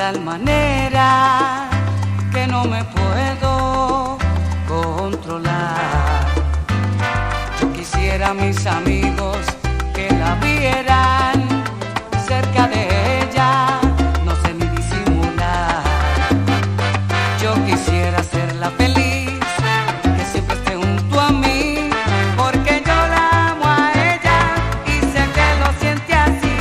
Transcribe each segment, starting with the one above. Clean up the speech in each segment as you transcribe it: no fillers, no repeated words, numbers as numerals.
tal manera que no me puedo controlar. Yo quisiera a mis amigos que la vieran cerca de ella, no sé ni disimular. Yo quisiera hacerla feliz, que siempre esté junto a mí, porque yo la amo a ella y sé que lo siente así.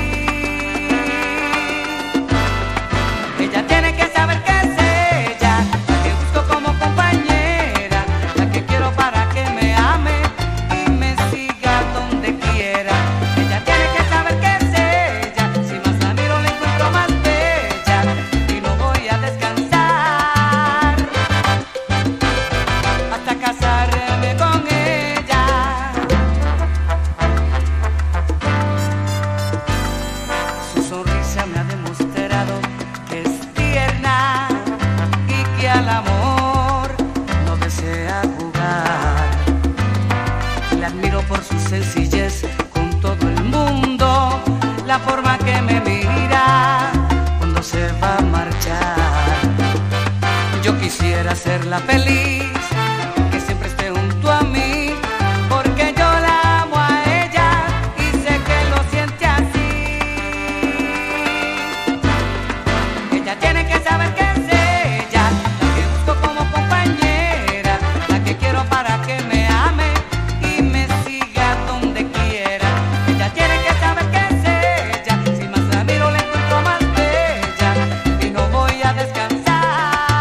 Ella tiene que saber que es ella, la que busco como compañera, la que quiero para que me ame y me siga donde quiera. Ella tiene que saber que es ella, si más la miro la encuentro más bella y no voy a descansar hasta casarme con ella. Su sonrisa me ha demostrado que es tierna y que al amor no desea jugar. La admiro por su sencillez con todo el mundo, la forma que me mira cuando se va a marchar. Yo quisiera hacerla feliz,